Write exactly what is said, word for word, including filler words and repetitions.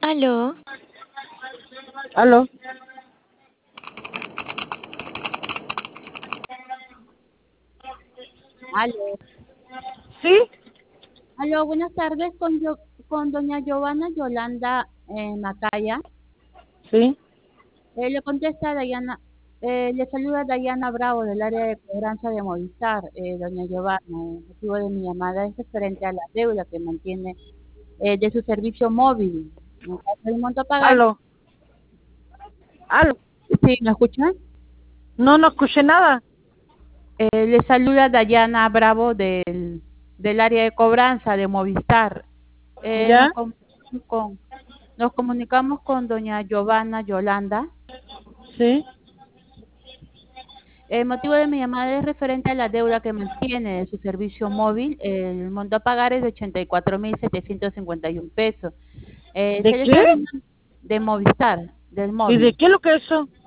Aló. Aló. Aló. ¿Sí? Aló, buenas tardes con yo, con doña Giovanna Yolanda eh, Macaya. Sí. Eh, le contesta Dayana, eh, le saluda Dayana Bravo del área de cobranza de Movistar, eh, doña Giovanna. El motivo de mi llamada es referente a la deuda que mantiene eh, de su servicio móvil. En caso de monto a pagar, Aló. Aló. ¿sí me escuchan? No, no escuché nada. Eh, le saluda Dayana Bravo del, del área de cobranza de Movistar. Eh, nos, ¿Ya? comunicamos con, nos comunicamos con doña Giovanna Yolanda. Sí. El motivo de mi llamada es referente a la deuda que mantiene de su servicio móvil. El monto a pagar es de ochenta y cuatro mil setecientos cincuenta y uno pesos. Eh, ¿De se le qué? está brindando de Movistar, del ¿Y de móvil. qué es lo que es eso?